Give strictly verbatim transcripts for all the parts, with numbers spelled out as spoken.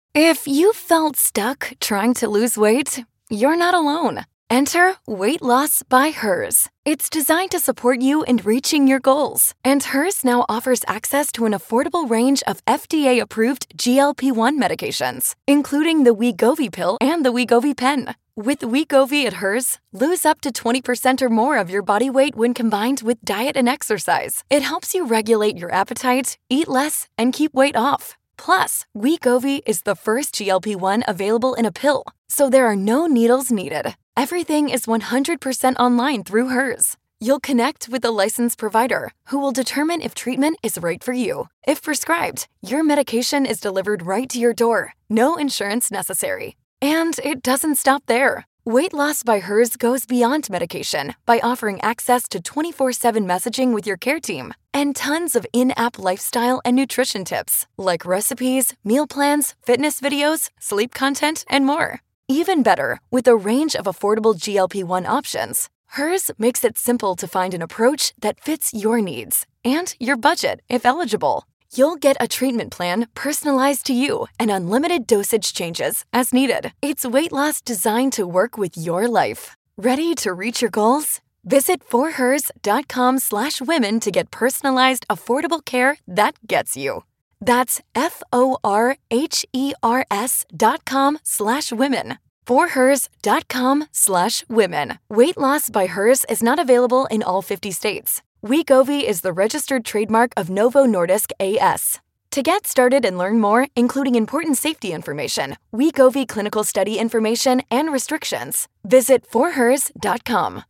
If you felt stuck trying to lose weight, you're not alone. Enter Weight Loss by Hers. It's designed to support you in reaching your goals. And Hers now offers access to an affordable range of F D A-approved G L P one medications, including the Wegovy pill and the Wegovy pen. With Wegovy at Hers, lose up to twenty percent or more of your body weight when combined with diet and exercise. It helps you regulate your appetite, eat less, and keep weight off. Plus, Wegovy is the first G L P one available in a pill, so there are no needles needed. Everything is one hundred percent online through Hers. You'll connect with a licensed provider who will determine if treatment is right for you. If prescribed, your medication is delivered right to your door. No insurance necessary. And it doesn't stop there. Weight Loss by Hers goes beyond medication by offering access to twenty-four seven messaging with your care team and tons of in-app lifestyle and nutrition tips like recipes, meal plans, fitness videos, sleep content, and more. Even better, with a range of affordable G L P one options, Hers makes it simple to find an approach that fits your needs and your budget if eligible. You'll get a treatment plan personalized to you and unlimited dosage changes as needed. It's weight loss designed to work with your life. Ready to reach your goals? Visit forhers.com slash women to get personalized, affordable care that gets you. That's F-O-R-H-E-R-S dot com slash women. forhers.com slash women. Weight Loss by Hers is not available in all fifty states. Wegovy is the registered trademark of Novo Nordisk A S. To get started and learn more, including important safety information, Wegovy clinical study information, and restrictions, visit forhers dot com.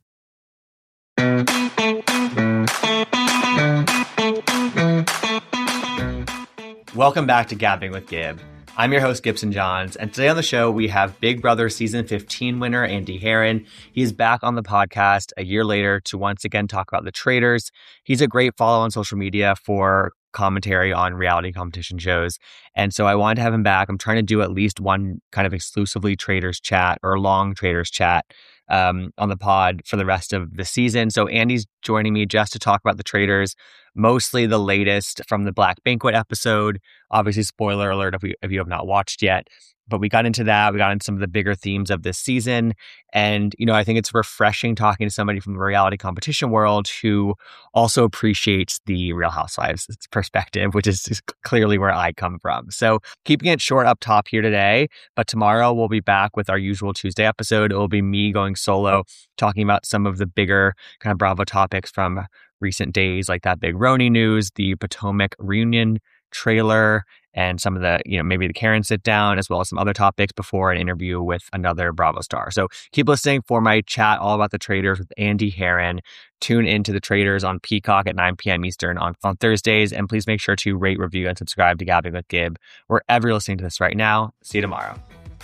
Welcome back to Gabbing with Gib. I'm your host, Gibson Johns, and today on the show, we have Big Brother Season fifteen winner Andy Herren. He is back on the podcast a year later to once again talk about The Traitors. He's a great follow on social media for commentary on reality competition shows, and so I wanted to have him back. I'm trying to do at least one kind of exclusively Traitors chat or long Traitors chat um, on the pod for the rest of the season. So Andy's joining me just to talk about The Traitors, mostly the latest from the Black Banquet episode. Obviously, spoiler alert if, we, if you have not watched yet. But we got into that. We got into some of the bigger themes of this season. And, you know, I think it's refreshing talking to somebody from the reality competition world who also appreciates the Real Housewives perspective, which is clearly where I come from. So keeping it short up top here today. But tomorrow we'll be back with our usual Tuesday episode. It will be me going solo, talking about some of the bigger kind of Bravo topics from recent days, like that big Roni news, the Potomac reunion trailer, and some of the, you know, maybe the Karen sit down, as well as some other topics before an interview with another Bravo star. So keep listening for my chat all about The Traitors with Andy Herren. Tune into The Traitors on Peacock at nine p.m. Eastern on, on Thursdays. And please make sure to rate, review, and subscribe to Gabbing with Gib wherever you're listening to this right now. See you tomorrow.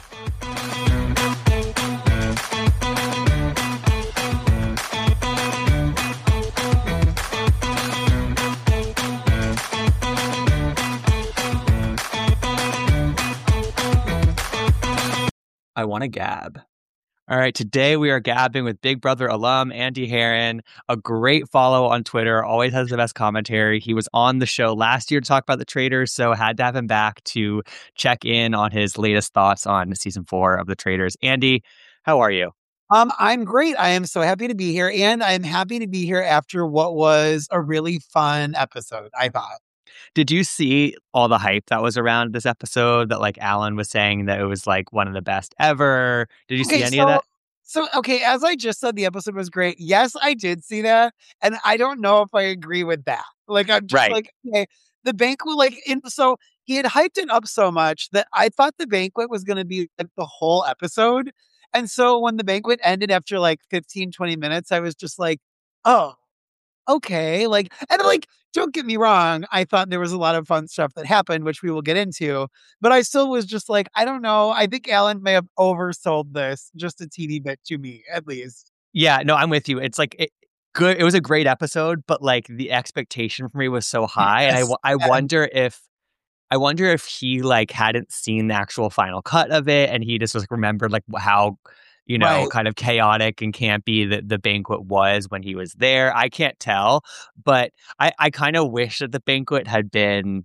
I want to gab. All right, today we are gabbing with Big Brother alum Andy Herren, a great follow on Twitter, always has the best commentary. He was on the show last year to talk about The Traitors, so had to have him back to check in on his latest thoughts on season four of The Traitors. Andy, how are you? Um, I'm great. I am so happy to be here, and I'm happy to be here after what was a really fun episode, I thought. Did you see all the hype that was around this episode that like Alan was saying that it was like one of the best ever? Did you okay, see any so, of that? So, okay, as I just said, the episode was great. Yes, I did see that. And I don't know if I agree with that. Like, I'm just Right. like, okay, the banquet, like, in, so he had hyped it up so much that I thought the banquet was going to be like the whole episode. And so when the banquet ended after like fifteen, twenty minutes, I was just like, oh, okay. Like, and like, don't get me wrong. I thought there was a lot of fun stuff that happened, which we will get into, but I still was just like, I don't know. I think Alan may have oversold this just a teeny bit to me, at least. Yeah, no, I'm with you. It's like it, good. It was a great episode, but like the expectation for me was so high. Yes. And I, w- I Yeah. wonder if, I wonder if he like hadn't seen the actual final cut of it. And he just was like, remembered like how, you know, Right. kind of chaotic and campy that the banquet was when he was there. I can't tell, but I, I kind of wish that the banquet had been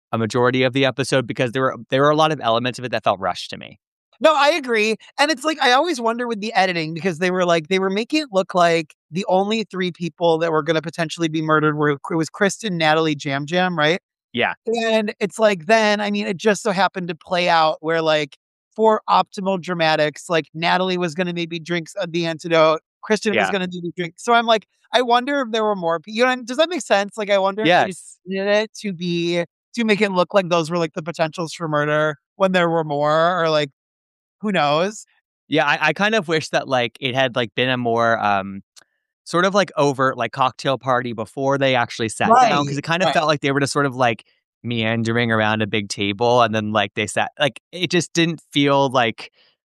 a majority of the episode because there were there were a lot of elements of it that felt rushed to me. No, I agree. And it's like, I always wonder with the editing because they were like, they were making it look like the only three people that were going to potentially be murdered were, it was Kristen, Natalie, Jam Jam, right? Yeah. And it's like, then, I mean, it just so happened to play out where like for optimal dramatics, like Natalie was going to maybe drink the antidote. Kristen Yeah. was going to do the drink. So I'm like, I wonder if there were more people. You know, does that make sense? Like, I wonder if they Yes. did it to be, to make it look like those were like the potentials for murder when there were more, or like, who knows? Yeah, I, I kind of wish that like it had like been a more um sort of like overt like cocktail party before they actually sat down, because Right, it kind of right. felt like they were just sort of like meandering around a big table and then like they sat like it just didn't feel like,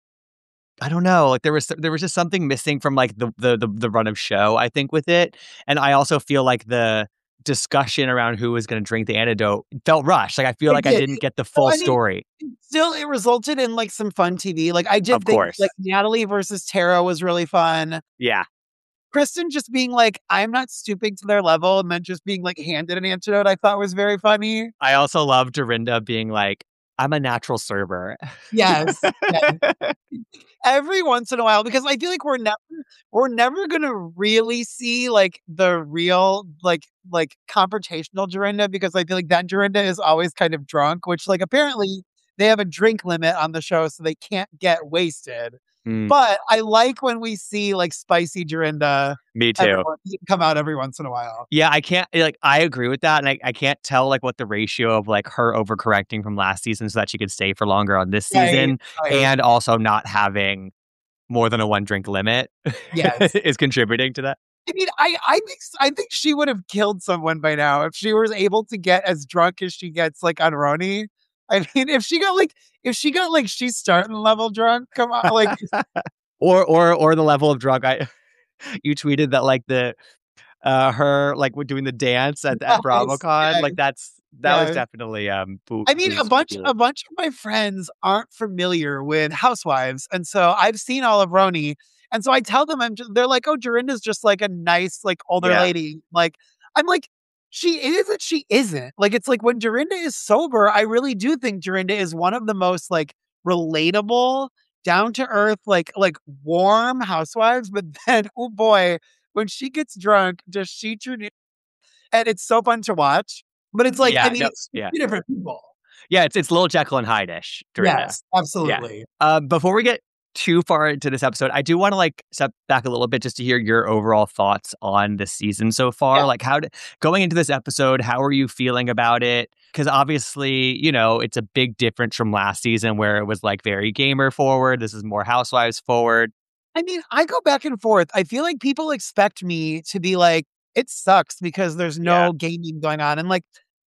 I don't know, like there was there was just something missing from like the the the, the run of show, I think, with it. And I also feel like the discussion around who was going to drink the antidote felt rushed. Like I feel It like I did. didn't get the So, full I mean, story. still, it resulted in like some fun T V. Like I did Of think course. like Natalie versus Tara was really fun. Yeah. Kristen just being like, I'm not stooping to their level, and then just being like handed an antidote, I thought was very funny. I also love Dorinda being like, I'm a natural server. Yes. Yes. Every once in a while, because I feel like we're never we're never gonna really see like the real like like confrontational Dorinda, because I feel like that Dorinda is always kind of drunk, which like apparently they have a drink limit on the show, so they can't get wasted. Mm, But I like when we see like spicy Dorinda me too. every, come out every once in a while. Yeah, I can't like I agree with that. And I, I can't tell like what the ratio of like her overcorrecting from last season so that she could stay for longer on this Right, season right. and also not having more than a one drink limit Yes. is contributing to that. I mean, I I think I think she would have killed someone by now if she was able to get as drunk as she gets, like, on Roni. I mean, if she got, like if she got, like, she's starting level drunk, come on, like, or or or the level of drug. I you tweeted that like the uh her like we're doing the dance at, at yes, BravoCon. yes, Like that's that was yes. definitely um boo- I mean, a boost for bunch Keely. a bunch of my friends aren't familiar with Housewives, and so I've seen all of Roni, and so I tell them I'm just they're like, "Oh, Dorinda's just like a nice, like, older Yeah. lady." Like, I'm like, "She is and she isn't." Like, it's like when Dorinda is sober, I really do think Dorinda is one of the most, like, relatable, down to earth, like like, warm housewives, but then, oh boy, when she gets drunk, does she turn it and it's so fun to watch. But it's like, I Yeah, mean, no, it's yeah. two different people. Yeah, it's it's little Jekyll and Hyde-ish, Dorinda. Yes, absolutely. Uh, before we get too far into this episode, I do want to like step back a little bit just to hear your overall thoughts on the season so far. Yeah. Like, how did, going into this episode, how are you feeling about it? Because obviously, you know, it's a big difference from last season where it was like very gamer forward. This is more Housewives forward. I mean, I go back and forth. I feel like people expect me to be like, it sucks because there's no Yeah. gaming going on. And like,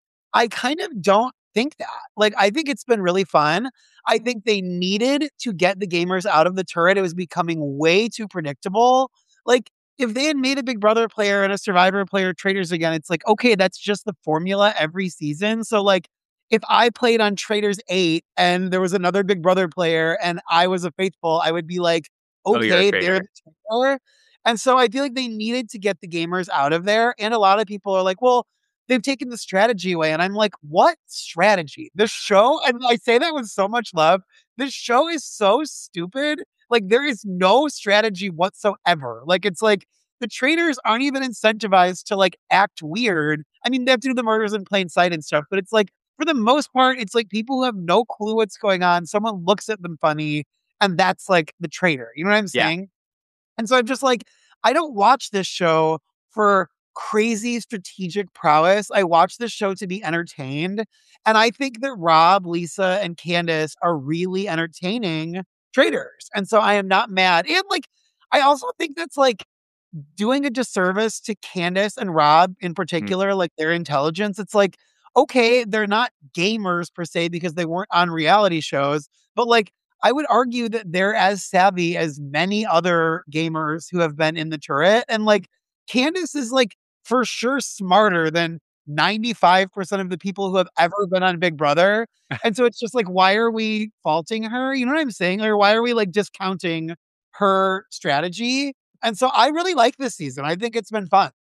I kind of don't think that. Like, I think it's been really fun. I think they needed to get the gamers out of the turret. It was becoming way too predictable. Like, if they had made a Big Brother player and a Survivor player Traitors again, it's like, okay, that's just the formula every season. So, like, if I played on Traitors eight and there was another Big Brother player and I was a faithful, I would be like, Oh, you're a okay, traitor. they're the traitor. And so I feel like they needed to get the gamers out of there. And a lot of people are like, well, they've taken the strategy away. And I'm like, what strategy? The show, and I say that with so much love, this show is so stupid. Like, there is no strategy whatsoever. Like, it's like the traitors aren't even incentivized to like act weird. I mean, they have to do the murders in plain sight and stuff, but it's like, for the most part, it's like people who have no clue what's going on. Someone looks at them funny, and that's like the traitor. You know what I'm Yeah. saying? And so I'm just like, I don't watch this show for crazy strategic prowess. I watch this show to be entertained. And I think that Rob, Lisa, and Candace are really entertaining traders. And so I am not mad. And like, I also think that's like doing a disservice to Candace and Rob in particular, like their intelligence. It's like, okay, they're not gamers per se because they weren't on reality shows, but like, I would argue that they're as savvy as many other gamers who have been in the turret. And like, Candace is like for sure smarter than ninety-five percent of the people who have ever been on Big Brother. And so it's just like, why are we faulting her? You know what I'm saying? Or why are we like discounting her strategy? And so I really like this season. I think it's been fun.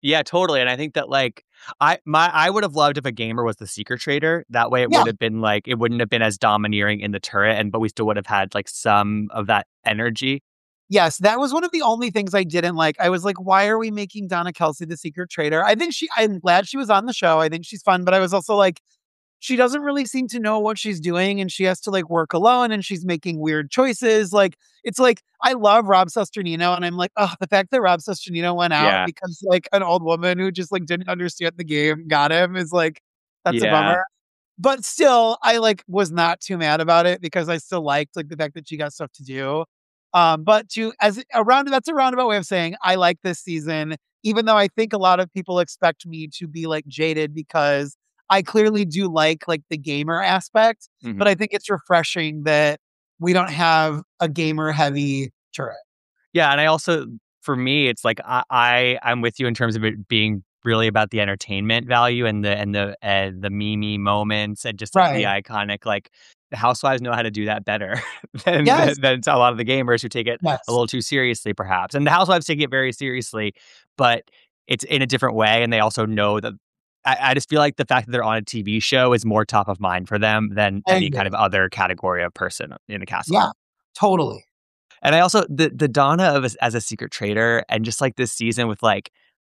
Yeah, totally. And I think that like I my I would have loved if a gamer was the secret trader. That way it Yeah. would have been like it wouldn't have been as domineering in the turret, and but we still would have had like some of that energy. Yes, that was one of the only things I didn't like. I was like, why are we making Donna Kelsey the secret trader? I think she I'm glad she was on the show. I think she's fun, but I was also like, she doesn't really seem to know what she's doing, and she has to like work alone, and she's making weird choices. Like, it's like, I love Rob Sesternino, and I'm like, oh, the fact that Rob Sesternino went out Yeah. because like an old woman who just like didn't understand the game got him is like, that's a Yeah. bummer. But still, I like was not too mad about it because I still liked like the fact that she got stuff to do. Um, but to as a round that's a roundabout way of saying I like this season, even though I think a lot of people expect me to be like jaded because I clearly do like like the gamer aspect, Mhm. but I think it's refreshing that we don't have a gamer heavy turret. Yeah, and I also, for me, it's like I, I I'm with you in terms of it being really about the entertainment value and the and the uh, the meme moments and just like the Right. iconic like the housewives know how to do that better than, Yes. than than a lot of the gamers who take it a Yes. little too seriously, perhaps. And the housewives take it very seriously, but it's in a different way, and they also know that. I, I just feel like the fact that they're on a T V show is more top of mind for them than I any agree. kind of other category of person in a castle. Yeah, totally. And I also the the Donna of as, as a secret trader, and just like this season with like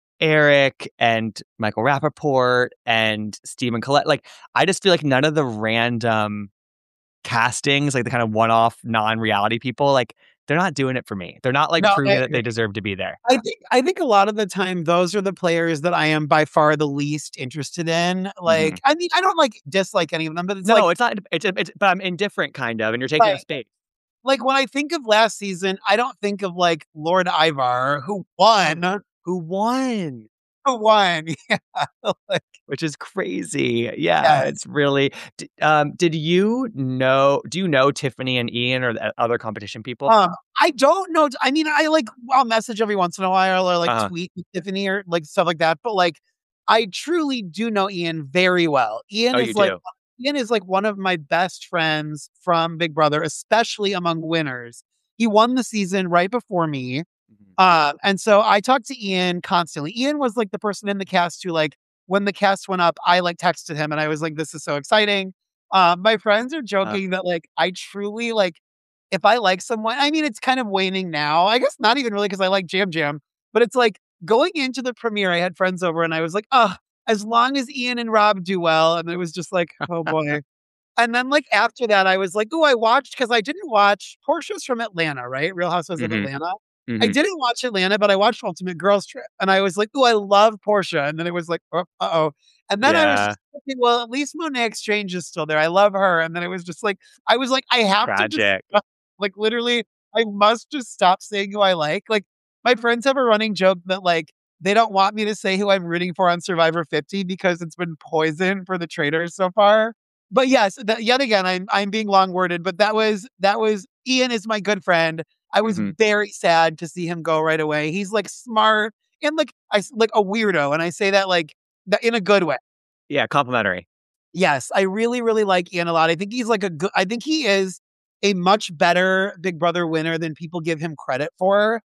Eric and Michael Rappaport and Stephen Collette, like I just feel like none of the random castings, like the kind of one-off non-reality people, like they're not doing it for me. They're not like No, I proving that agree. they deserve to be there. I think I think a lot of the time those are the players that I am by far the least interested in. Like, Mhm. I mean, I don't like dislike any of them, but it's No, like it's not. It's, it's but I'm indifferent, kind of, and you're taking Right. a space. like when I think of last season, I don't think of like Lord Ivar who won, Who won? who won. Yeah. Like, Which is crazy. Yeah, yes. it's really. D- um, did you know? Do you know Tiffany and Ian or the other competition people? Um, I don't know. I mean, I like I'll message every once in a while or like Uh-huh. tweet with Tiffany or like stuff like that. But like, I truly do know Ian very well. Ian Oh, is you like do. Ian is like one of my best friends from Big Brother, especially among winners. He won the season right before me. Mhm. Uh, and so I talked to Ian constantly. Ian was like the person in the cast who, like, when the cast went up, I like texted him and I was like, this is so exciting. Uh, my friends are Uh, joking that like I truly like if I like someone, I mean, it's kind of waning now. I guess not even really because I like Jam Jam, but it's like going into the premiere, I had friends over and I was like, oh, as long as Ian and Rob do well. And it was just like, oh boy. And then like after that, I was like, oh, I watched because I didn't watch Portia's from Atlanta, right? Real Housewives of mhm, Atlanta. I mhm. didn't watch Atlanta, but I watched Ultimate Girls Trip. And I was like, oh, I love Portia. And then it was like, oh, uh-oh. And then I was Yeah, just thinking, well, at least Monet Exchange is still there. I love her. And then it was just like, I was like, I have to just tragic. like literally, I must just stop saying who I like. Like my friends have a running joke that like they don't want me to say who I'm rooting for on Survivor fifty because it's been poison for the traders so far. But yes, that, yet again, I'm I'm being long worded, but that was that was Ian is my good friend. I was Mhm. very sad to see him go right away. He's like smart and like I s- like a weirdo, and I say that like that in a good way. Yeah, complimentary. Yes, I really, really like Ian a lot. I think he's like a good, I think he is a much better Big Brother winner than people give him credit for.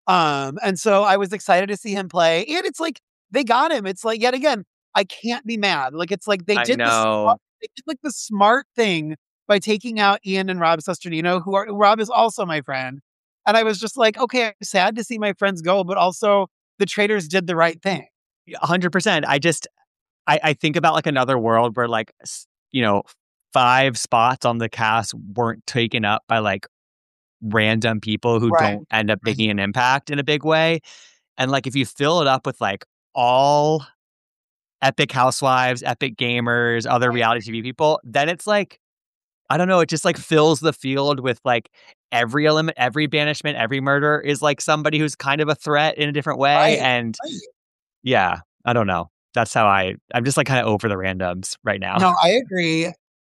Um, and so I was excited to see him play. And it's like they got him. It's like yet again, I can't be mad. Like it's like they I did this know. they did like the smart thing by taking out Ian and Rob Sesternino, who are Rob is also my friend. And I was just like, okay, I'm sad to see my friends go, but also the traders did the right thing. one hundred percent. I just I, I think about like another world where like s- you know five spots on the cast weren't taken up by like random people who Right. don't end up making an impact in a big way. And like if you fill it up with like all epic housewives, epic gamers, other reality T V people, then it's like I don't know, it just like fills the field with like every element, every banishment, every murder is like somebody who's kind of a threat in a different way. Right. And Right. yeah, I don't know. That's how I I'm just like kind of over the randoms right now. No, I agree.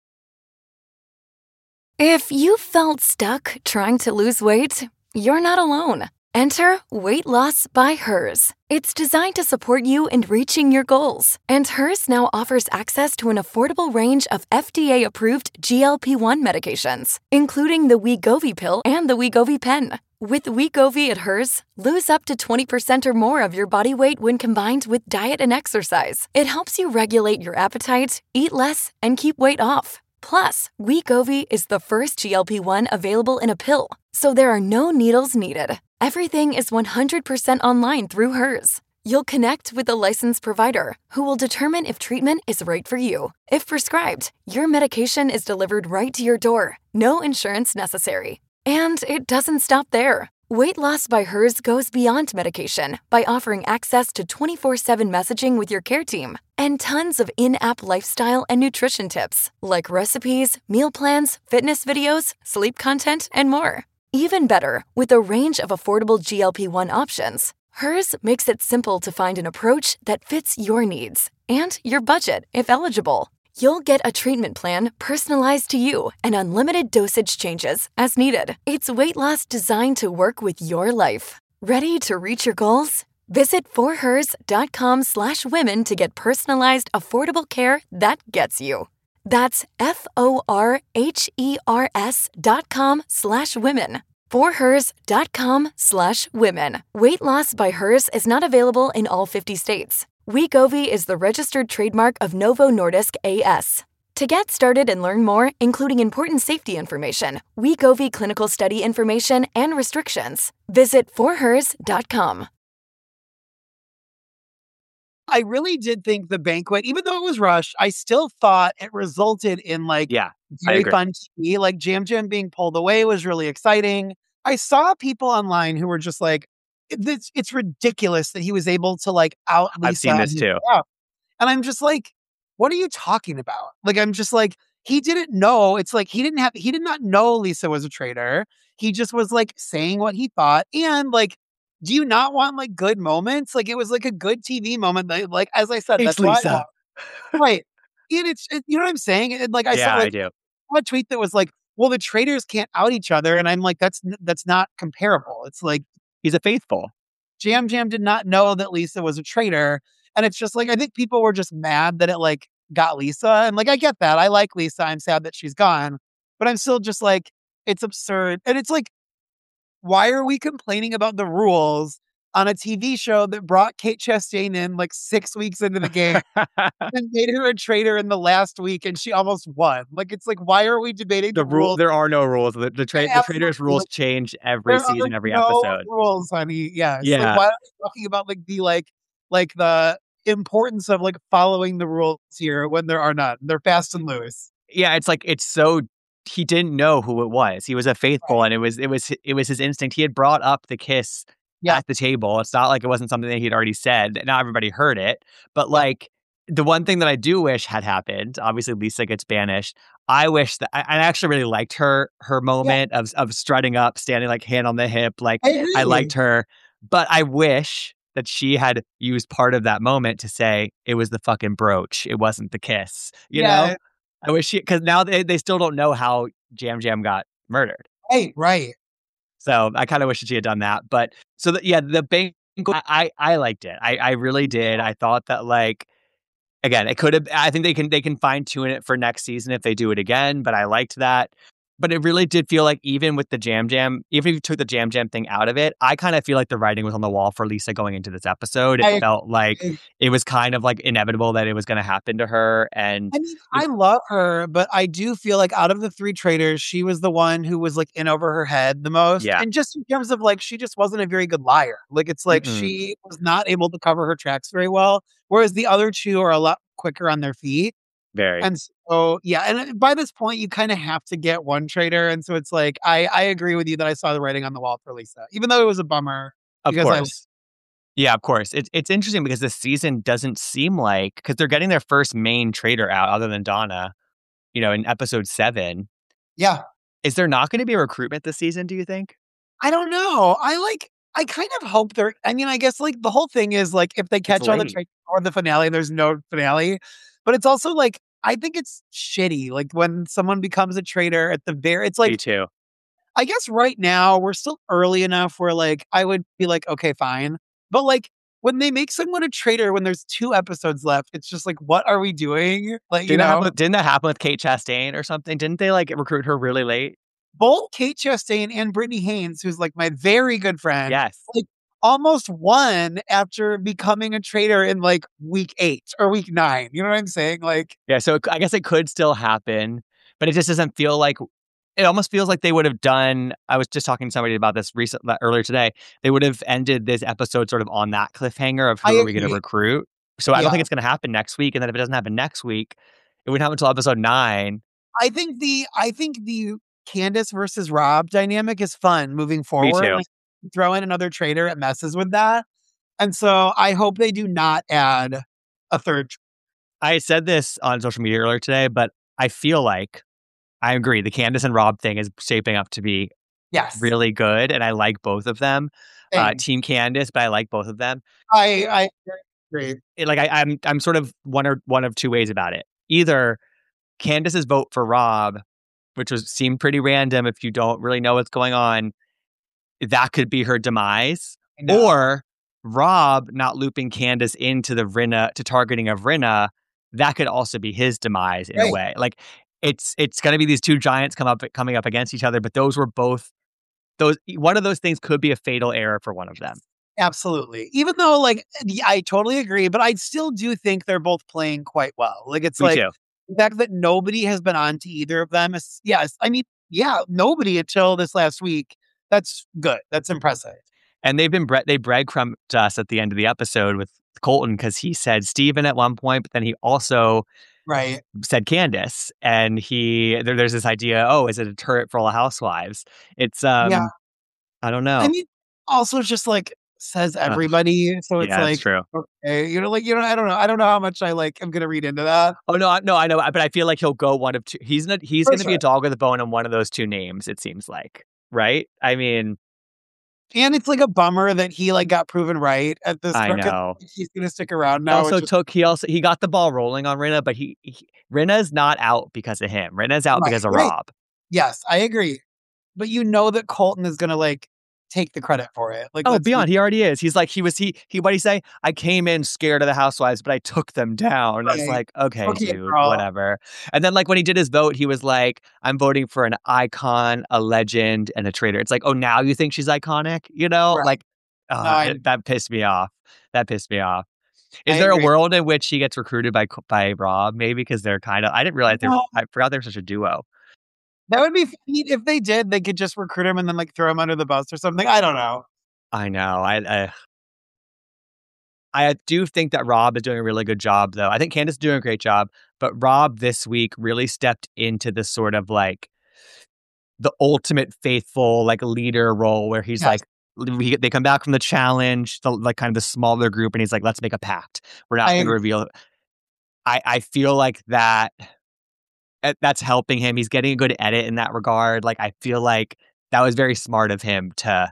If you felt stuck trying to lose weight, you're not alone. Enter Weight Loss by Hers. It's designed to support you in reaching your goals. And Hers now offers access to an affordable range of F D A-approved G L P one medications, including the Wegovy pill and the Wegovy pen. With Wegovy at Hers, lose up to twenty percent or more of your body weight when combined with diet and exercise. It helps you regulate your appetite, eat less, and keep weight off. Plus, Wegovy is the first G L P one available in a pill, so there are no needles needed. Everything is one hundred percent online through Hers. You'll connect with a licensed provider who will determine if treatment is right for you. If prescribed, your medication is delivered right to your door. No insurance necessary. And it doesn't stop there. Weight Loss by Hers goes beyond medication by offering access to twenty-four seven messaging with your care team and tons of in-app lifestyle and nutrition tips like recipes, meal plans, fitness videos, sleep content, and more. Even better, with a range of affordable G L P one options, Hers makes it simple to find an approach that fits your needs and your budget if eligible. You'll get a treatment plan personalized to you and unlimited dosage changes as needed. It's weight loss designed to work with your life. Ready to reach your goals? Visit forhers.com slash women to get personalized, affordable care that gets you. That's F-O-R-H-E-R-S dot com slash women. forhers.com slash women. Weight Loss by Hers is not available in all fifty states. Wegovy is the registered trademark of Novo Nordisk A S. To get started and learn more, including important safety information, Wegovy clinical study information, and restrictions, visit forhers dot com. I really did think the banquet, even though it was rushed, I still thought it resulted in like Yeah, I very agree. fun T V. Like Jam Jam being pulled away was really exciting. I saw people online who were just like, it's, it's ridiculous that he was able to like out Lisa. I've seen this and- too. Yeah. And I'm just like, what are you talking about? Like, I'm just like, he didn't know. It's like he didn't have, he did not know Lisa was a traitor. He just was like saying what he thought. And like, do you not want like good moments? Like, it was like a good T V moment. That, like, as I said, It's that's why I Lisa. want- right. And it's, it, you know what I'm saying? And like, I Yeah, saw I like do. a tweet that was like, well, the traitors can't out each other. And I'm like, that's, n- that's not comparable. It's like, He's a faithful. Jam Jam did not know that Lisa was a traitor. And it's just like, I think people were just mad that it like got Lisa. And like, I get that. I like Lisa. I'm sad that she's gone. But I'm still just like, it's absurd. And it's like, why are we complaining about the rules on a T V show that brought Kate Chastain in like six weeks into the game and made her a traitor in the last week and she almost won? Like, it's like, why are we debating The the, rule, rules? there are no rules. The, the, tra- the Absolutely. traders' rules change every There season, are every no episode. rules, honey. Yes. Yeah. Like, why are we talking about like the like like the importance of like following the rules here when there are none? They're fast and loose. Yeah, it's like it's so he didn't know who it was. He was a faithful, Right. and it was it was it was his instinct. He had brought up the kiss Yeah. at the table. It's not like it wasn't something that he'd already said. Not everybody heard it, but like the one thing that I do wish had happened. Obviously, Lisa gets banished. I wish that I, I actually really liked her her moment of of strutting up, standing like hand on the hip. Like I agree. I liked her, but I wish that she had used part of that moment to say it was the fucking brooch. It wasn't the kiss. You Yeah. know. I wish she, because now they, they still don't know how Jam Jam got murdered. Right, right. So I kind of wish that she had done that. But so that, yeah, the banquet, I, I liked it. I, I really did. I thought that like, again, it could have, I think they can, they can fine tune it for next season if they do it again, but I liked that. But it really did feel like even with the Jam Jam, even if you took the Jam Jam thing out of it, I kind of feel like the writing was on the wall for Lisa going into this episode. It I felt like agree. it was kind of like inevitable that it was going to happen to her. And I mean, I love her, but I do feel like out of the three traitors, she was the one who was like in over her head the most. Yeah. And just in terms of like, she just wasn't a very good liar. Like, it's like Mm-mm. she was not able to cover her tracks very well, whereas the other two are a lot quicker on their feet. very. And so, yeah, and by this point, you kind of have to get one traitor. And so it's like, I, I agree with you that I saw the writing on the wall for Lisa, even though it was a bummer. Of because I- course. Yeah, of course. It's it's interesting because this season doesn't seem like, because they're getting their first main traitor out other than Donna, you know, in episode seven. Yeah, Is there not going to be a recruitment this season, do you think? I don't know. I like, I kind of hope they're, I mean, I guess like the whole thing is like, if they catch all the late. traitors or the finale, there's no finale. But it's also like, I think it's shitty. Like when someone becomes a traitor at the very, it's Me like, too. I guess right now we're still early enough where like I would be like, okay, fine. But like when they make someone a traitor when there's two episodes left, it's just like, what are we doing? Like, you Didn't that, know, happen, didn't that happen with Kate Chastain or something? Didn't they like recruit her really late? both Kate Chastain and Brittany Haynes, who's like my very good friend, Yes. like almost won after becoming a traitor in like week eight or week nine. You know what I'm saying? Like, yeah. So I guess it could still happen, but it just doesn't feel like. It almost feels like they would have done. I was just talking to somebody about this recent earlier today. They would have ended this episode sort of on that cliffhanger of I who are we going to agree. recruit. So I don't Yeah. think it's going to happen next week. And then if it doesn't happen next week, it wouldn't happen until episode nine. I think the I think the Candace versus Rob dynamic is fun moving forward. too. Like, throw in another traitor, it messes with that. And so I hope they do not add a third. I said this on social media earlier today, but I feel like I agree. The Candace and Rob thing is shaping up to be Yes. really good, and I like both of them. Uh, Same. Team Candace, but I like both of them. I I agree. It, like I, I'm I'm sort of one or one of two ways about it. Either Candace's vote for Rob, which was seemed pretty random if you don't really know what's going on, that could be her demise. I know. Or Rob not looping Candace into the Rinna to targeting of Rinna, that could also be his demise in Right. a way. Like it's it's going to be these two giants come up coming up against each other, but those were both those one of those things could be a fatal error for one of them. Absolutely. Even though, like, yeah, I totally agree, but I still do think they're both playing quite well. Like, it's Me like too. the fact that nobody has been on to either of them is, yes, I mean, yeah, nobody until this last week. That's good. That's impressive. And they've been bre- they breadcrumbed us at the end of the episode with Colton because he said Steven at one point, but then he also Right. said Candace, and he there, there's this idea. Oh, is it a turret for all the housewives? It's um, Yeah. I don't know. I mean, also just like says everybody, so it's yeah, like that's true. okay, you know, like you know, I don't know, I don't know how much I like. I'm gonna read into that. Oh no, I, no, I know, but I feel like he'll go one of two. He's not. He's For going to be sure. a dog with a bone on one of those two names. It seems like, right? I mean, And it's like a bummer that he like got proven right at this. I point, 'cause know. he's gonna stick around He now. also which is- took. He also he got the ball rolling on Rinna, but he, he Rinna's not out because of him. Rinna's out Right, because of right. Rob. Yes, I agree. But you know that Colton is gonna like take the credit for it. Like, Oh, let's be- beyond, he already is. He's like he was. He he. What did he say? I came in scared of the housewives, but I took them down. It's Right. like okay, Okay, dude, girl. whatever. And then like when he did his vote, he was like, "I'm voting for an icon, a legend, and a traitor." It's like, oh, now you think she's iconic? You know, Right. like uh, I- it- that pissed me off. That pissed me off. Is I there agree. a world in which he gets recruited by by Rob? Maybe because they're kind of. I didn't realize they. No. I forgot they were such a duo. That would be funny if they did. They could just recruit him and then like throw him under the bus or something. I don't know. I know. I, I I do think that Rob is doing a really good job, though. I think Candace is doing a great job, but Rob this week really stepped into the sort of like the ultimate faithful like leader role where he's Yes. like we, they come back from the challenge, the, like kind of the smaller group, and he's like, let's make a pact. We're not I going to agree. reveal. I I feel like that eh, that's helping him. He's getting a good edit in that regard. Like I feel like that was very smart of him to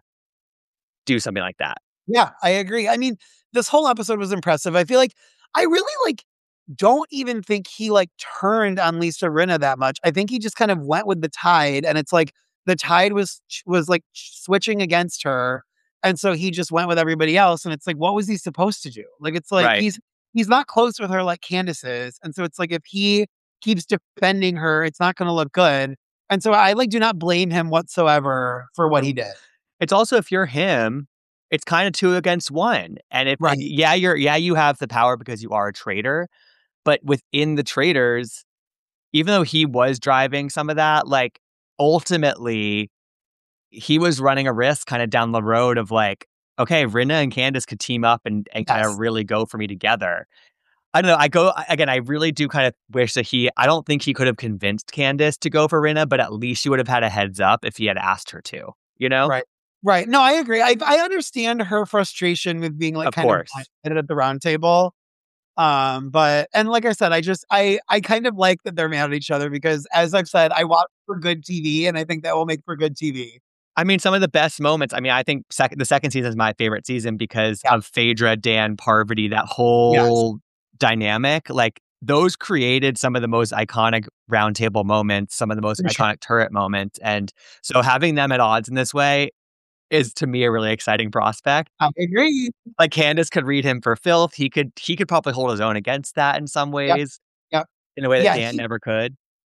do something like that. Yeah, I agree. I mean, this whole episode was impressive. I feel like I really like don't even think he like turned on Lisa Rinna that much. I think he just kind of went with the tide, and it's like the tide was was like switching against her, and so he just went with everybody else. And it's like, what was he supposed to do? Like, it's like Right. he's he's not close with her like Candace is, and so it's like if he keeps defending her, it's not going to look good. And so I like do not blame him whatsoever for what he did. It's also if you're him, it's kind of two against one. And if Right. and yeah, you're yeah, you have the power because you are a traitor, but within the traitors, even though he was driving some of that, like ultimately he was running a risk kind of down the road of like, okay, Rinna and Candace could team up and, and kind Yes. of really go for me together. I don't know. I go again. I really do kind of wish that he. I don't think he could have convinced Candace to go for Rinna, but at least she would have had a heads up if he had asked her to. You know, Right. Right. No, I agree. I I understand her frustration with being like Of kind course. of blindsided at the round table. Um, but and like I said, I just I I kind of like that they're mad at each other because as I've said, I watch for good T V and I think that will make for good T V. I mean, some of the best moments. I mean, I think sec- the second season is my favorite season because Yeah. of Phaedra, Dan, Parvati, that whole dynamic. Like those created some of the most iconic roundtable moments, some of the most For sure. iconic turret moments, and so having them at odds in this way is to me a really exciting prospect. I agree. Like Candace could read him for filth. He could he could probably hold his own against that in some ways. Yep. In a way that Yeah, Dan he- never could.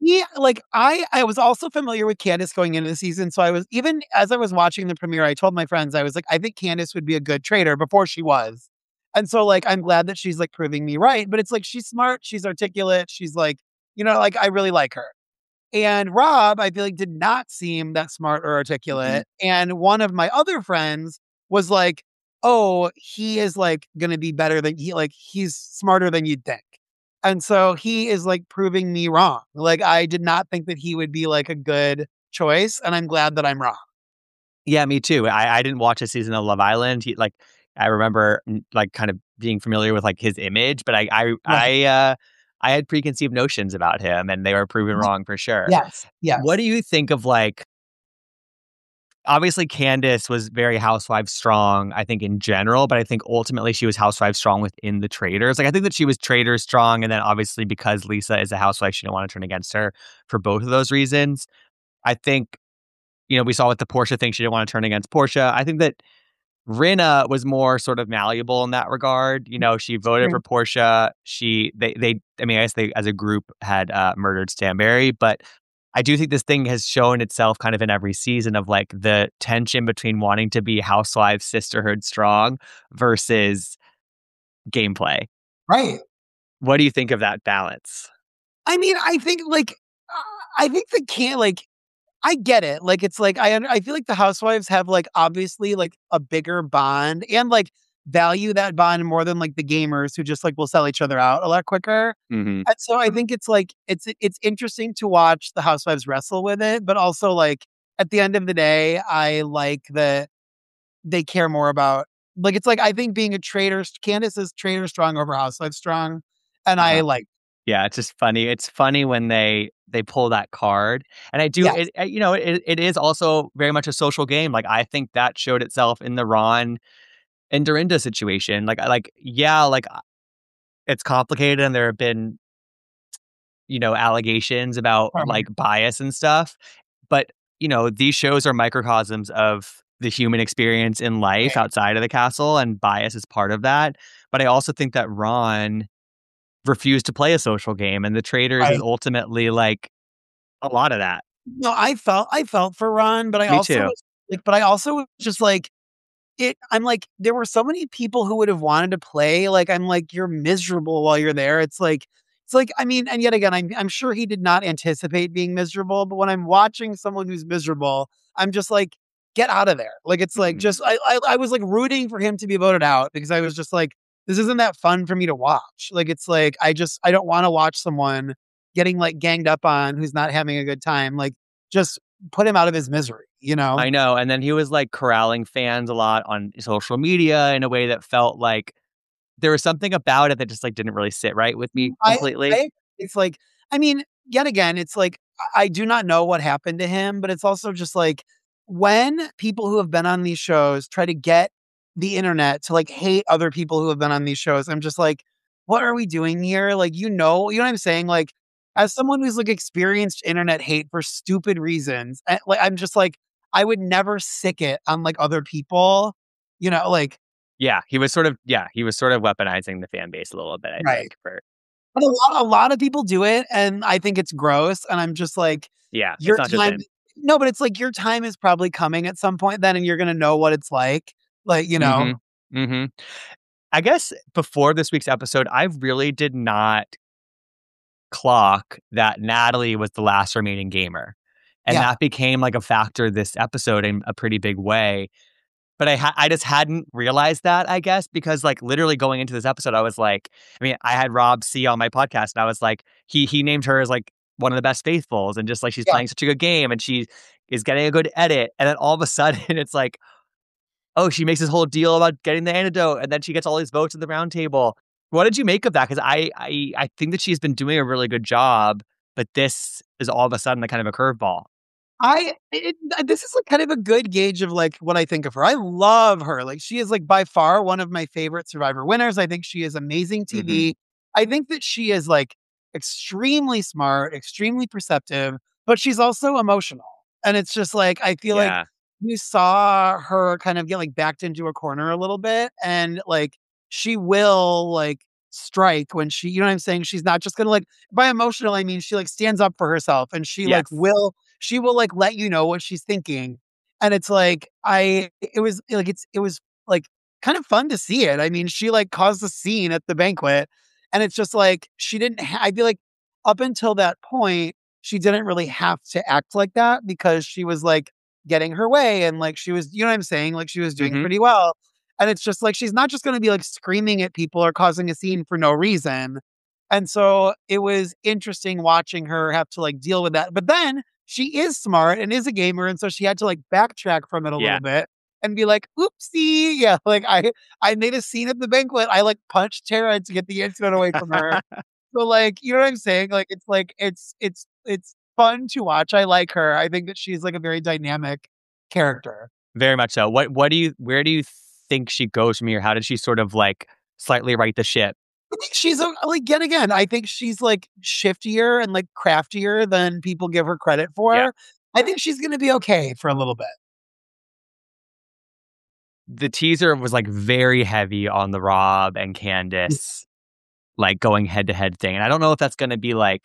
Yeah, like I I was also familiar with Candace going into the season. So I was even as I was watching the premiere, I told my friends, I was like, I think Candace would be a good traitor before she was. And so like I'm glad that she's like proving me right. But it's like she's smart, she's articulate, she's like, you know, like I really like her. And Rob, I feel like did not seem that smart or Mhm. articulate. And one of my other friends was like, "Oh, he is like gonna be better than he like he's smarter than you'd think." And so he is like proving me wrong. Like I did not think that he would be like a good choice, and I'm glad that I'm wrong. Yeah, me too. I I didn't watch a season of Love Island. He like, I remember, mm, like, kind of being familiar with, like, his image, but I I Right. I, uh, I had preconceived notions about him, and they were proven Ye wrong for sure. yes, What yes. do you think of, like obviously, Candace was very housewife strong, I think, in general, but I think ultimately she was housewife strong within the traders. Like, I think that she was trader strong, and then obviously because Lisa is a housewife, she didn't wanna turn against her for both of those reasons. I think, you know, we saw with the Portia thing, she didn't wanna turn against Portia. I think that Rinna was more sort of malleable in that regard. You know, she voted for True. Portia. She they they I mean, I guess they as a group had uh, murdered Stanberry, but I do think this thing has shown itself kind of in every season of like the tension between wanting to be housewives sisterhood strong versus gameplay. Right. What do you think of that balance? I mean, I think like uh, I think the can like I get it. Like, it's like I un I feel like the housewives have, like, obviously, like, a bigger bond and, like, value that bond more than, like, the gamers who just, like, will sell each other out a lot quicker. Mhm. And so I think it's, like, it's it's interesting to watch the housewives wrestle with it, but also, like, at the end of the day, I like that they care more about like, it's like, I think being a traitor Candace is traitor strong over housewife strong, and I Uh-huh. like Yeah, it's just funny. It's funny when they they pull that card, and I do yes. it. uh, You know, it it is also very much a social game. Like I think that showed itself in the Ron and Dorinda situation. Like I like yeah, like uh, it's complicated, and there have been you know allegations about Right, like bias and stuff, but you know these shows are microcosms of the human experience in life right, outside of the castle, and bias is part of that. But I also think that Ron refused to play a social game, and the traders is right. ultimately like a lot of that. No, I felt I felt for Ron, but I Me also too. was like but I also was just like it I'm like, there were so many people who would have wanted to play, like, I'm like, "You're miserable while you're there." It's like it's like, I mean, and yet again, I'm I'm sure he did not anticipate being miserable, but when I'm watching someone who's miserable, I'm just like, "Get out of there." Like, it's like, Mhm. just I I I was, like, rooting for him to be voted out because I was just like, "This isn't that fun for me to watch." Like, it's like, I just I don't wanna watch someone getting, like, ganged up on who's not having a good time, like, just put him out of his misery, you know? I know, and then he was, like, corralling fans a lot on social media in a way that felt like there was something about it that just, like, didn't really sit right with me I completely. I it's like I mean, yet again, it's like, I I do not know what happened to him, but it's also just like, when people who have been on these shows try to get the internet to, like, hate other people who have been on these shows, I'm just like, "What are we doing here?" Like, you know you know what I'm saying? Like, as someone who's, like, experienced internet hate for stupid reasons, eh, like, I'm just like, I would never sick it on, like, other people, you know, like Yeah, he was sort of yeah, he was sort of weaponizing the fan base a little bit, I right. think, for But a lot a lot of people do it, and I think it's gross, and I'm just like, yeah, it's your not just time him. no, but it's like your time is probably coming at some point then, and you're gonna know what it's like. Like, you know? Mhm. Mhm. I guess before this week's episode, I really did not clock that Natalie was the last remaining gamer, and Yeah, that became, like, a factor this episode in a pretty big way. But I ha I just hadn't realized that, I guess, because, like, literally going into this episode, I was like I mean, I had Rob C on my podcast, and I was like he he named her as, like, one of the best faithfuls, and just, like, she's yeah. playing such a good game, and she is getting a good edit, and then all of a sudden, it's like, oh, she makes this whole deal about getting the antidote, and then she gets all these votes at the round table. What did you make of that? Because I I I think that she's been doing a really good job, but this is all of a sudden, like, kind of a curveball. I it this is, like, kind of a good gauge of, like, what I think of her. I love her, like, she is, like, by far one of my favorite Survivor winners. I think she is amazing Mhm. T V. I think that she is, like, extremely smart, extremely perceptive, but she's also emotional, and it's just, like, I feel like Yeah. you saw her kind of get, like, backed into a corner a little bit, and, like, she will, like, strike when she, you know what I'm saying? She's not just gonna like, by emotional, I mean, she like stands up for herself and she like Yes. will, she will like let you know what she's thinking. And it's like, I, it was like, it's, it was like kind of fun to see it. I mean, she like caused a scene at the banquet and it's just like, she didn't, ha- I feel like up until that point, she didn't really have to act like that because she was like getting her way and like she was, you know what I'm saying? Like she was doing Mm-hmm. pretty well. And it's just like, she's not just going to be like screaming at people or causing a scene for no reason. And so it was interesting watching her have to like deal with that. But then she is smart and is a gamer. And so she had to like backtrack from it a Yeah. little bit and be like, oopsie. Yeah. Like I, I made a scene at the banquet. I like punched Tara to get the incident away from her. So like, you know what I'm saying? Like, it's like, it's, it's, it's fun to watch. I like her. I think that she's like a very dynamic character. Very much so. What what do you where do you think she goes from here? How did she sort of like slightly right the ship? I think she's a, like, yet again, I think she's like shiftier and like craftier than people give her credit Yeah. for. I think she's going to be okay for a little bit. The teaser was like very heavy on the Rob and Candace like going head to head thing. And I don't know if that's going to be like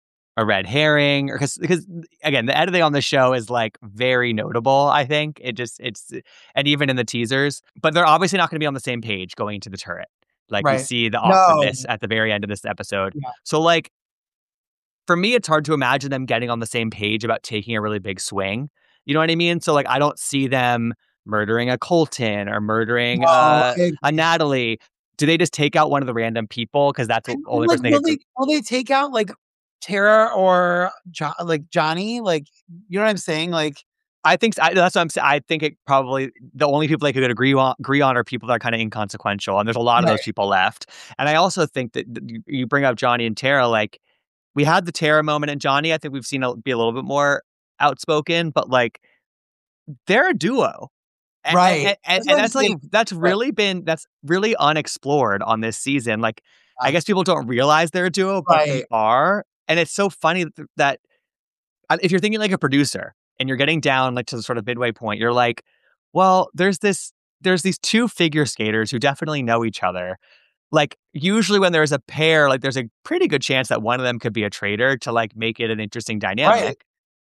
a red herring or because because again, the editing on the show is like very notable, I think. It just it's and even in the teasers, but they're obviously not going to be on the same page going into the turret. Like we Right. see the No. awkwardness at the very end of this episode. Yeah. So like for me, it's hard to imagine them getting on the same page about taking a really big swing. You know what I mean? So like I don't see them murdering a Colton or murdering No, uh, I- a Natalie. Do they just take out one of the random people because that's the And, only like, person they will could? they will they take out like Tara or jo- like Johnny? Like, you know what I'm saying? Like, I think I, that's what I'm saying. I think it probably the only people they could agree on agree on are people that are kind of inconsequential, and there's a lot of right. those people left. And I also think that th- you, you bring up Johnny and Tara. Like we had the Tara moment, and Johnny, I think we've seen a, be a little bit more outspoken, but like they're a duo, and, Right. and, and, That's and what I'm that's like saying. that's Right. really been that's really unexplored on this season. Like I Yeah. guess people don't realize they're a duo, but they Right. are, and it's so funny that, that uh, if you're thinking like a producer and you're getting down like to the sort of midway point, you're like, well, there's this, there's these two figure skaters who definitely know each other. Like usually when there's a pair, like there's a pretty good chance that one of them could be a traitor to like make it an interesting dynamic. Right.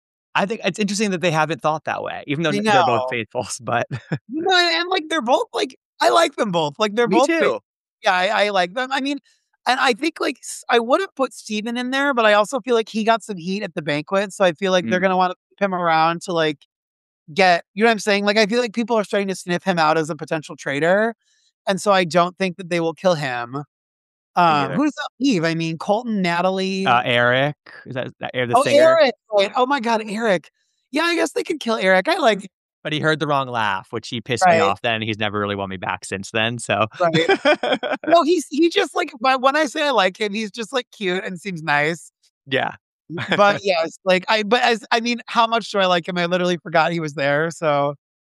I think it's interesting that they haven't thought that way, even though I they're both know. faithfuls. But You know, and like they're both like I like them both. Like they're me both fa- too. yeah, I, I like them. I mean, and I think like s- I would have put Steven in there, but I also feel like he got some heat at the banquet. So I feel like they're Mm. gonna want to keep him around to like get, you know what I'm saying? Like I feel like people are starting to sniff him out as a potential traitor. And so I don't think that they will kill him. Me Um, either. who does that leave? I mean, Colton, Natalie. Uh, Eric, is that, that the oh, singer? Eric. Right. Oh my God, Eric. Yeah, I guess they could kill Eric. I like But he heard the wrong laugh, which he pissed me right, off. Then he's never really won me back since then. So right. No, he's he just like, but when I say I like him, he's just like cute and seems nice. yeah. But yes, like I, but as I mean, how much do I like him? I literally forgot he was there. So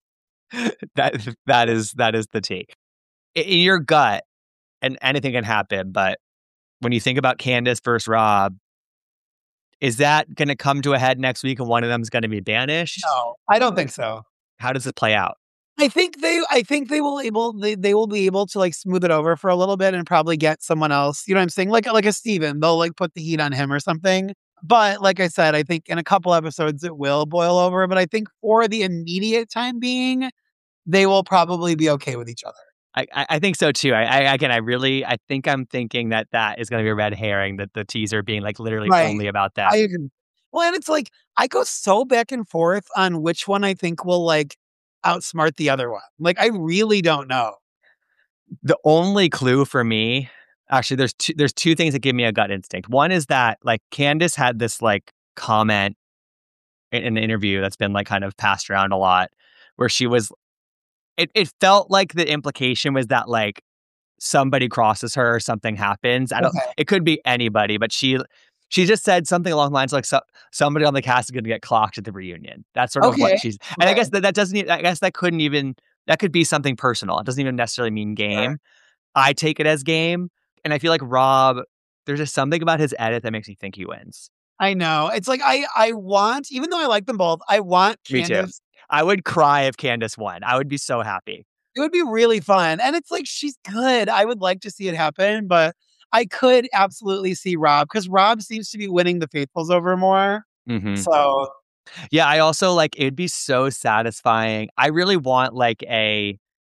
that that is that is the take. In in your gut, and anything can happen, but when you think about Candace versus Rob, is that going to come to a head next week and one of them is going to be banished? no, I don't think so. How does it play out? I think they, I think they will able, they, they will be able to like smooth it over for a little bit and probably get someone else. You know what I'm saying? Like, like a Steven, they'll like put the heat on him or something. But like I said, I think in a couple episodes it will boil over. But I think for the immediate time being, they will probably be okay with each other. I, I I think so too. I, I again, I really, I think I'm thinking that that is going to be a red herring. That the teaser being like literally Right. only about that. I agree. Well, and it's like I go so back and forth on which one I think will like outsmart the other one. Like I really don't know. The only clue for me, actually, there's two, there's two things that give me a gut instinct. One is that like Candace had this like comment in, in an interview that's been like kind of passed around a lot, where she was, it, it felt like the implication was that like somebody crosses her or something happens. I don't, Okay. it could be anybody, but she, she just said something along the lines like so, somebody on the cast is going to get clocked at the reunion. That's sort of Okay. what she's, and I Okay. guess that, that doesn't, e- I guess that couldn't even, that could be something personal. It doesn't even necessarily mean game. Sure. I take it as game. And I feel like Rob, there's just something about his edit that makes me think he wins. I know. It's like I I want, even though I like them both, I want Me too. Candace. I would cry if Candace won. I would be so happy. It would be really fun. And it's like, she's good. I would like to see it happen, but I could absolutely see Rob because Rob seems to be winning the faithfuls over more. Mm-hmm. So yeah, I also like, it'd be so satisfying. I really want like a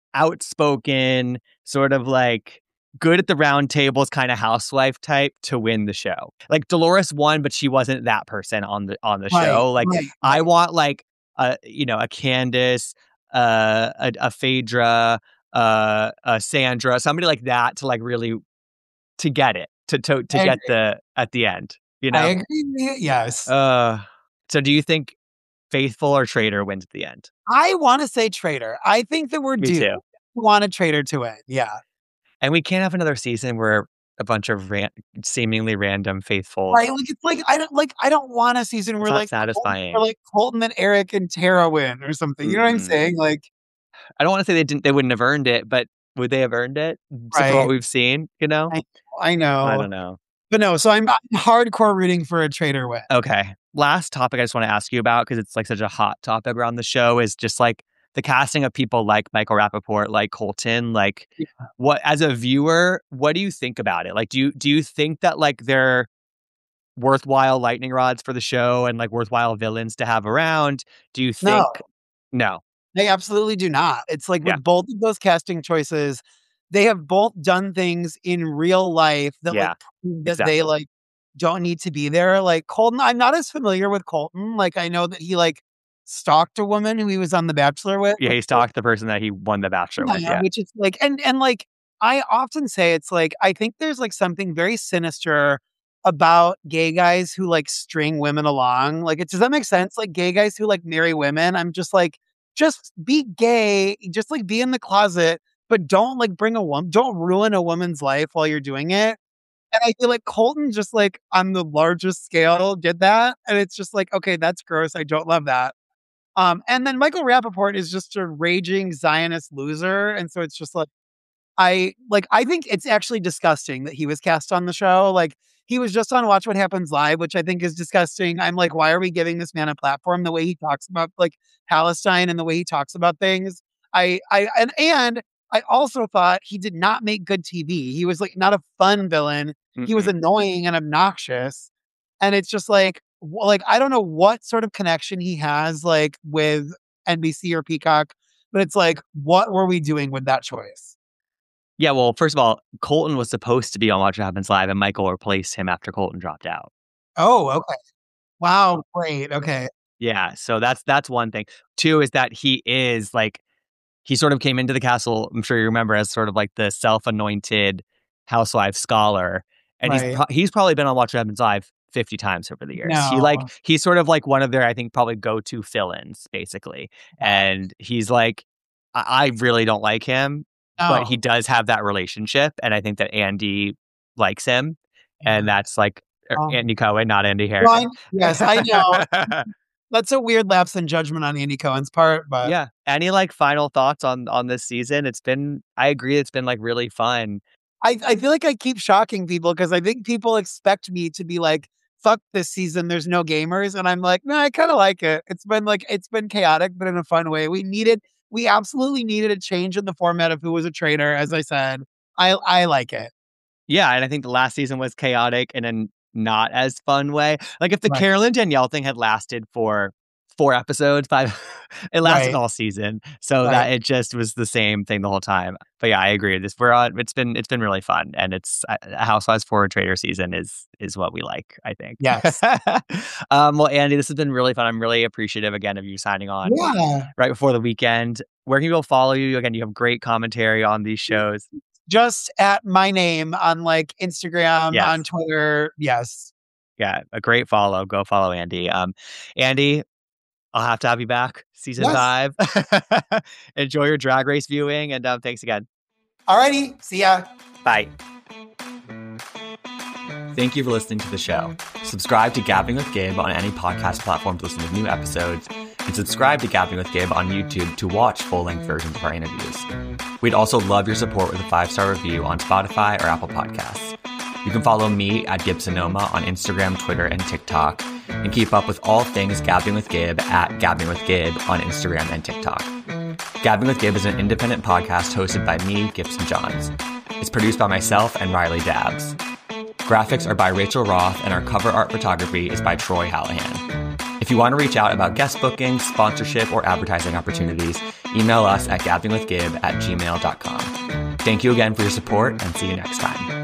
outspoken sort of like good at the round tables kind of housewife type to win the show. Like Dolores won, but she wasn't that person on the on the right, show. Like right, I right. want like a you know a Candace, uh, a, a Phaedra, uh, a Sandra, somebody like that to like really to get it to to to I get agree. the at the end. You know. I agree. Yes. Uh, so do you think faithful or traitor wins at the end? I want to say traitor. I think that we're Me due. too. We want a traitor to win. Yeah. And we can't have another season where a bunch of ran- seemingly random faithful. Right. Like it's like I don't like I don't want a season where not like Colton, satisfying. where like Colton and Eric and Tara win or something. You know what I'm Mm-mm. saying? Like I don't want to say they didn't. They wouldn't have earned it, but would they have earned it? Except for right. what we've seen, you know. I, I know. I don't know. But no, so I'm, I'm hardcore rooting for a traitor win. Okay. Last topic I just want to ask you about, because it's like such a hot topic around the show, is just like the casting of people like Michael Rappaport, like Colton. Like, Yeah. what as a viewer, what do you think about it? Like, do you do you think that like they're worthwhile lightning rods for the show and like worthwhile villains to have around? Do you think No, no? they absolutely do not. It's like Yeah. with both of those casting choices, they have both done things in real life that Yeah, like prove that exactly. they like don't need to be there. Like Colton, I'm not as familiar with Colton. Like I know that he like stalked a woman who he was on The Bachelor with. Yeah, he which is- stalked the person that he won The Bachelor with. Yeah, Yeah. which is like, and and like I often say, it's like I think there's like something very sinister about gay guys who like string women along. Like, it does that make sense? Like gay guys who like marry women. I'm just like, just be gay, just like be in the closet, but don't like bring a woman, don't ruin a woman's life while you're doing it. And I feel like Colton just like on the largest scale did that, and it's just like, okay, that's gross. I don't love that. Um, and then Michael Rappaport is just a raging Zionist loser. And so it's just like, I like, I think it's actually disgusting that he was cast on the show. Like, he was just on Watch What Happens Live, which I think is disgusting. I'm like, why are we giving this man a platform? The way he talks about like Palestine and the way he talks about things. I, I, and, and I also thought he did not make good T V. He was like not a fun villain. Mm-mm. He was annoying and obnoxious. And it's just like, like, I don't know what sort of connection he has like with N B C or Peacock, but it's like, what were we doing with that choice? Yeah, well, first of all, Colton was supposed to be on Watch What Happens Live, and Michael replaced him after Colton dropped out. Oh, okay. Wow, great. Okay. Yeah, so that's that's one thing. Two is that he is like, he sort of came into the castle, I'm sure you remember, as sort of like the self-anointed housewife scholar. And Right. he's pro- he's probably been on Watch What Happens Live fifty times over the years. He No. like he's sort of like one of their, I think, probably go-to fill-ins, basically. And he's like, I, I really don't like him, No. but he does have that relationship, and I think that Andy likes him, and that's like er, Um, Andy Cohen, not Andy Harris. Well, I- yes, I know. That's a weird lapse in judgment on Andy Cohen's part, but Yeah. Any like final thoughts on on this season? It's been, I agree, it's been like really fun. I, I feel like I keep shocking people because I think people expect me to be like, fuck this season, there's no gamers. And I'm like, no, I kind of like it. It's been like, it's been chaotic, but in a fun way. We needed, we absolutely needed a change in the format of who was a traitor, as I said. I I like it. Yeah, and I think the last season was chaotic in a not as fun way. Like if the Right. Carolyn Danielle thing had lasted for four episodes, five, it lasted Right. all season, so Right. that it just was the same thing the whole time. But yeah, I agree. This we're on. It's been it's been really fun, and it's uh, Housewives Forward Trader season is is what we like, I think. Yes. um. Well, Andy, this has been really fun. I'm really appreciative again of you signing on Yeah. right before the weekend. Where can people follow you? Again, you have great commentary on these shows. Just at my name on like Instagram, Yes. on Twitter. Yes. Yeah, a great follow. Go follow Andy. Um, Andy, I'll have to have you back season Yes. five. Enjoy your Drag Race viewing, and um, thanks again. Alrighty. See ya. Bye. Thank you for listening to the show. Subscribe to Gabbing with Gabe on any podcast platform to listen to new episodes, and subscribe to Gabbing with Gabe on YouTube to watch full-length versions of our interviews. We'd also love your support with a five-star review on Spotify or Apple Podcasts. You can follow me at Gibsonoma on Instagram, Twitter, and TikTok, and keep up with all things Gabbing with Gabe at Gabbing with Gabe on Instagram and TikTok. Gabbing with Gib is an independent podcast hosted by me, Gibson Johns. It's produced by myself and Riley Dabbs. Graphics are by Rachel Roth, and our cover art photography is by Troy Hallahan. If you want to reach out about guest bookings, sponsorship, or advertising opportunities, email us at gabbingwithgib at gmail dot com. Thank you again for your support, and see you next time.